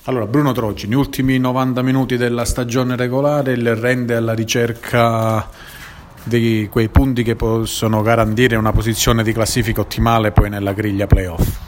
Allora, Bruno Trocci, negli ultimi 90 minuti della stagione regolare, il rende alla ricerca di quei punti che possono garantire una posizione di classifica ottimale poi nella griglia playoff.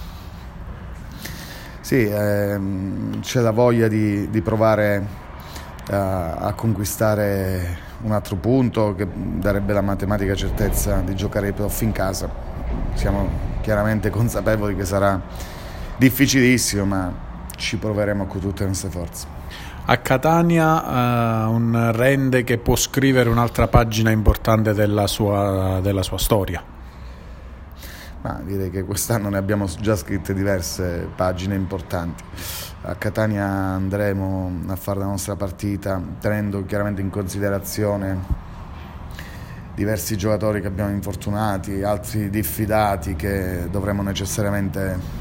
Sì, c'è la voglia di provare a conquistare un altro punto che darebbe la matematica certezza di giocare i playoff in casa. Siamo chiaramente consapevoli che sarà difficilissimo, ma ci proveremo con tutte le nostre forze. A Catania un rende che può scrivere un'altra pagina importante della sua storia. Ma direi che quest'anno ne abbiamo già scritte diverse pagine importanti. A Catania andremo a fare la nostra partita tenendo chiaramente in considerazione diversi giocatori che abbiamo infortunati, altri diffidati che dovremo necessariamente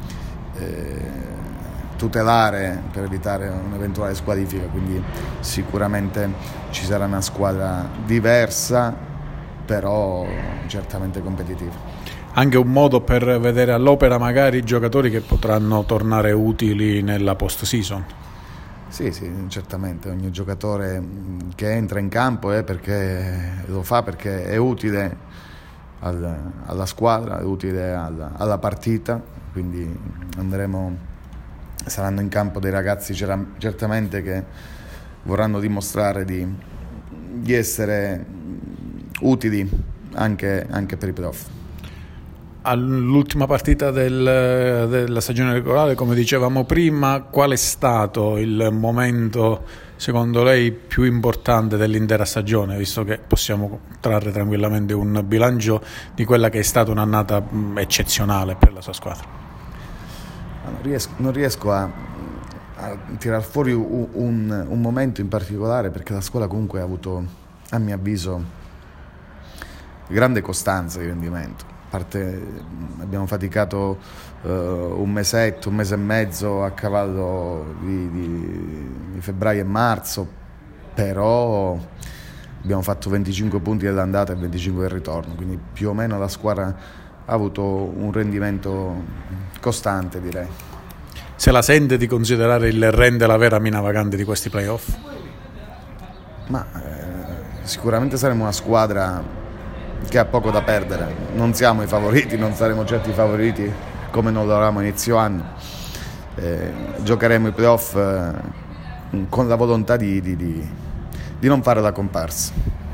tutelare per evitare un'eventuale squalifica, quindi sicuramente ci sarà una squadra diversa, però certamente competitiva. Anche un modo per vedere all'opera magari i giocatori che potranno tornare utili nella post-season. Sì, certamente, ogni giocatore che entra in campo lo fa perché è utile alla squadra, è utile alla partita, quindi saranno in campo dei ragazzi certamente che vorranno dimostrare di essere utili anche per i playoff. All'ultima partita della stagione regolare, come dicevamo prima, qual è stato il momento secondo lei più importante dell'intera stagione, visto che possiamo trarre tranquillamente un bilancio di quella che è stata un'annata eccezionale per la sua squadra? Non riesco a tirar fuori un momento in particolare, perché la scuola comunque ha avuto, a mio avviso, grande costanza di rendimento. A parte abbiamo faticato un mese e mezzo a cavallo di febbraio e marzo, però abbiamo fatto 25 punti dell'andata e 25 del ritorno, quindi più o meno la squadra ha avuto un rendimento costante, direi. Se la sente di considerare il rende la vera mina vagante di questi playoff? Ma sicuramente saremo una squadra che ha poco da perdere. Non siamo i favoriti, non saremo certi i favoriti come non lo eravamo inizio anno. Giocheremo i playoff con la volontà di non fare la comparsa.